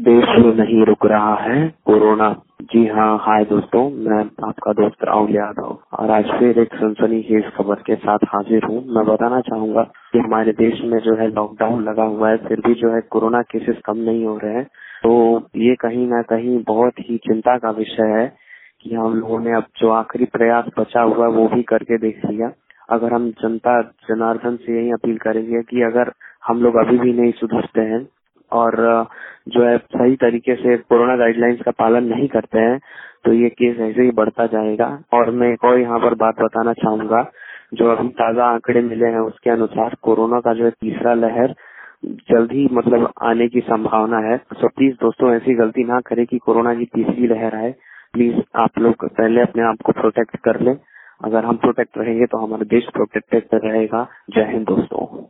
देश में नहीं रुक रहा है कोरोना। जी हाँ, हाय दोस्तों, मैं आपका दोस्त राहुल यादव और आज फिर एक सनसनीखेज खबर के साथ हाजिर हूँ। मैं बताना चाहूंगा कि हमारे देश में जो है लॉकडाउन लगा हुआ है, फिर भी जो है कोरोना केसेस कम नहीं हो रहे हैं। तो ये कहीं ना कहीं बहुत ही चिंता का विषय है कि हम लोगों ने अब जो आखिरी प्रयास बचा हुआ है वो भी करके देख लिया। अगर हम जनता जनार्दन से यही अपील करेंगे कि अगर हम लोग अभी भी नहीं सुधरते हैं और जो है सही तरीके से कोरोना गाइडलाइंस का पालन नहीं करते हैं तो ये केस ऐसे ही बढ़ता जाएगा। और मैं एक और यहाँ पर बात बताना चाहूंगा, जो अभी ताजा आंकड़े मिले हैं उसके अनुसार कोरोना का जो है तीसरा लहर जल्द ही आने की संभावना है। सो प्लीज दोस्तों, ऐसी गलती ना करें कि कोरोना की तीसरी लहर आए। प्लीज आप लोग पहले अपने आप को प्रोटेक्ट कर लें। अगर हम प्रोटेक्ट रहेंगे तो हमारा देश प्रोटेक्टेड रहेगा। जय हिंद दोस्तों।